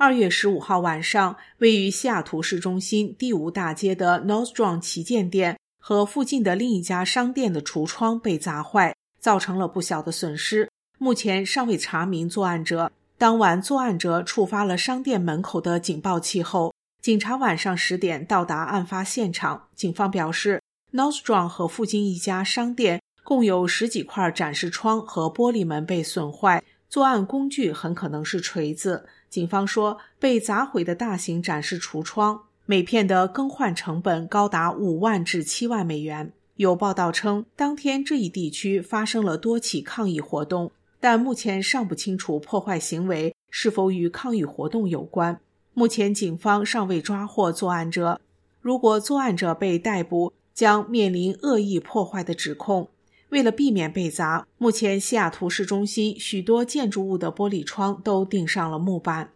2月15号晚上，位于西雅图市中心第5大街的 Nordstrom 旗舰店和附近的另一家商店的橱窗被砸坏，造成了不小的损失。目前尚未查明作案者。当晚，作案者触发了商店门口的警报器后，警察晚上10点到达案发现场。警方表示， Nordstrom 和附近一家商店共有10几块展示窗和玻璃门被损坏，作案工具很可能是锤子。警方说，被砸毁的大型展示橱窗每片的更换成本高达5万至7万美元。有报道称，当天这一地区发生了多起抗议活动，但目前尚不清楚破坏行为是否与抗议活动有关。目前警方尚未抓获作案者，如果作案者被逮捕，将面临恶意破坏的指控。为了避免被砸，目前西雅图市中心许多建筑物的玻璃窗都钉上了木板。